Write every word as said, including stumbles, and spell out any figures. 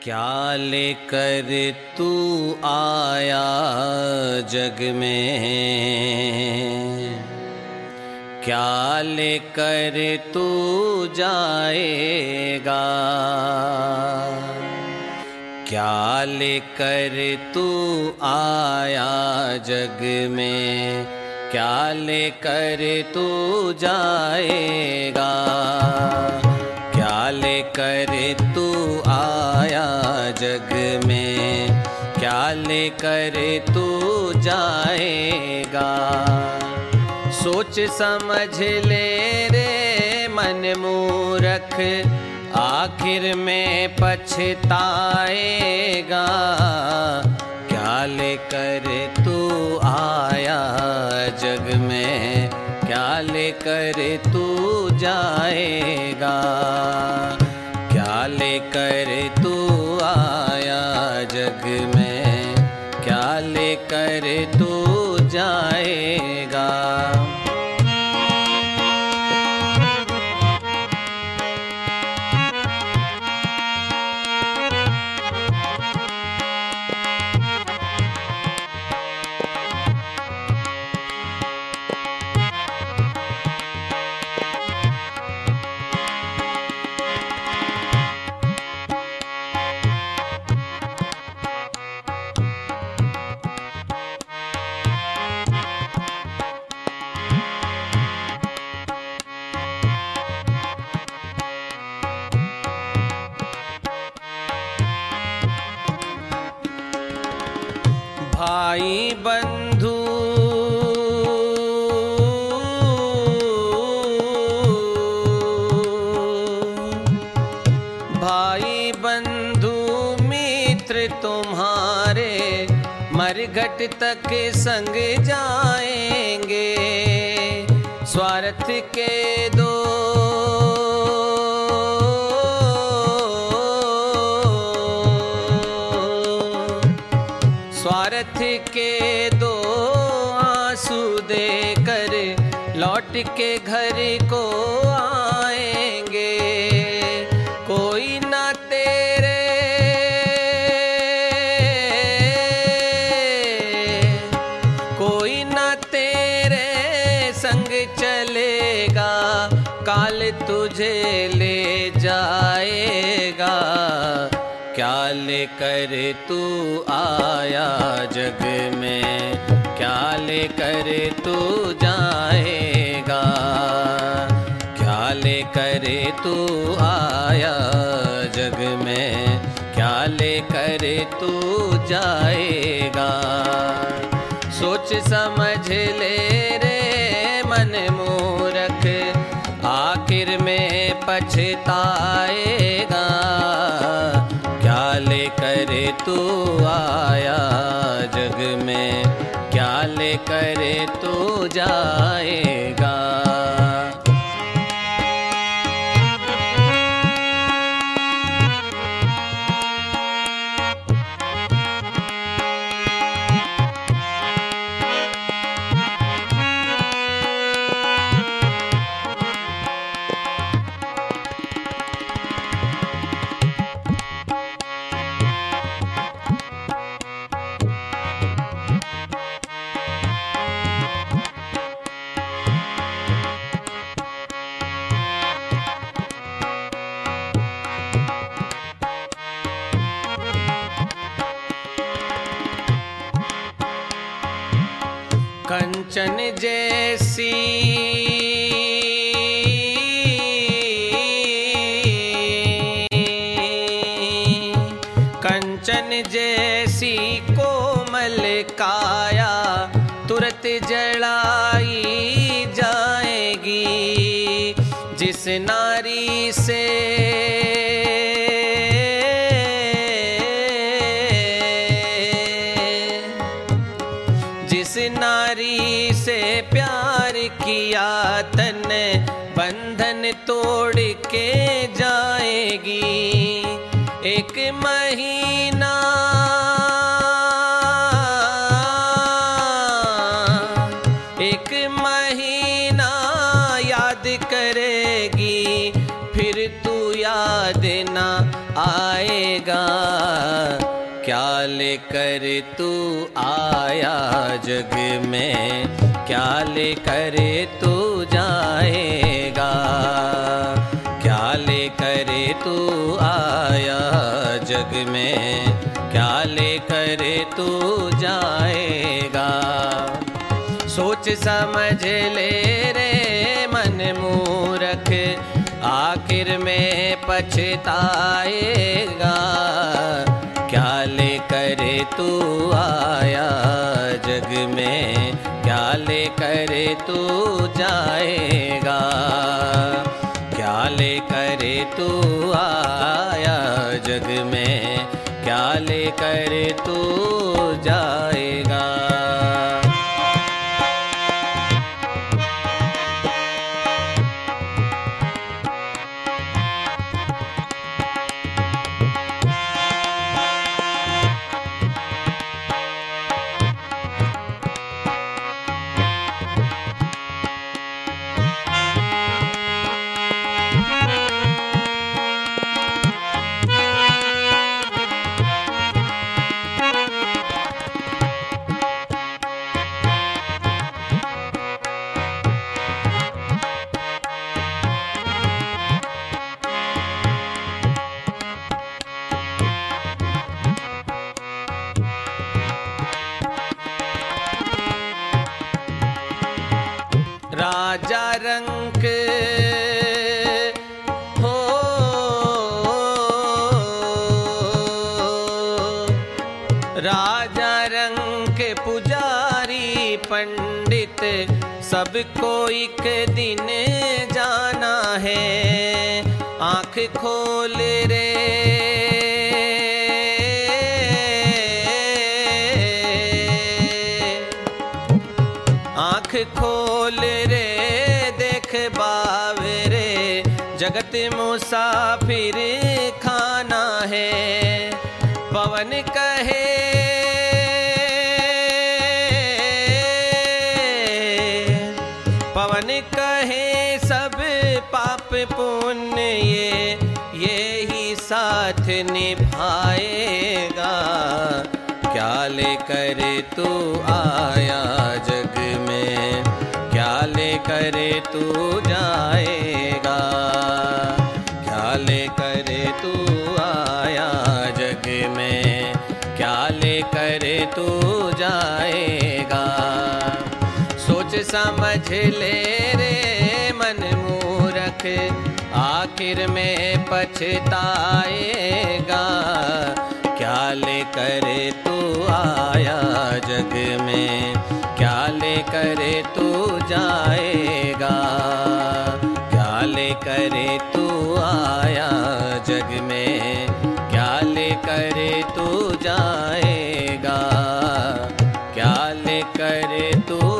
क्या लेकर तू आया जग में, क्या लेकर तू जाएगा, क्या लेकर तू आया जग में, क्या लेकर तू जाएगा, क्या लेकर तू आया जग में, क्या लेकर तू जाएगा। सोच समझ ले रे मन मूरख, आखिर में पछताएगा, क्या लेकर तू आया जग में, क्या लेकर तू जाएगा, क्या लेकर तू आया जग में, क्या लेकर तू जाएगा। भाई बंधु भाई बंधु मित्र तुम्हारे मरघट तक संग जाएंगे, स्वार्थ के दो स्वार्थ के दो आंसू देकर लौट के घर को आएंगे, कोई ना तेरे कोई ना तेरे संग चलेगा, काल तुझे ले जाएगा, क्या लेकर तू आया जग में, क्या लेकर तू जाएगा, क्या लेकर तू आया जग में, क्या लेकर तू जाएगा। सोच समझ ले रे मन मूरख, आखिर में पछताएगा, क्या लेकर तू आया जग में, क्या लेकर तू जाएगा। कंचन जैसी कंचन जैसी कोमल काया तुरंत जलाई जाएगी, जिस नारी से जिस नारी से प्यार किया तन बंधन तोड़ के जाएगी, एक महीना एक महीना याद करेगी, फिर तू याद ना आ जाएगा, क्या लेकर तू आया जग में, क्या लेकर तू जाएगा, क्या लेकर तू आया जग में, क्या लेकर तू जाएगा। सोच समझ ले रे मन मूरख, आखिर में पछताएगा, क्या लेकर तू आया जग में, क्या लेकर तू जाएगा, क्या लेकर तू आया जग में, क्या लेकर तू जाएगा। राजा रंक हो, राजा रंक पुजारी पंडित, सबको एक दिन जाना है। आँख खोल रे आँख खोल रे देख बावरे, जगत मुसाफिर खाना है। पवन कहे पवन कहे सब पाप पुण्य ये ये ही साथ निभाएगा, क्या लेकर तू आया जग में, क्या लेकर तू जाएगा, क्या लेकर तू आया जग में, क्या लेकर तू जाएगा। सोच समझ ले रे मन मूरख, आखिर में पछताएगा, क्या लेकर तू आया जग में, क्या लेकर तू जाएगा, क्या लेकर तू आया जग में, क्या लेकर तू जाएगा, क्या लेकर तू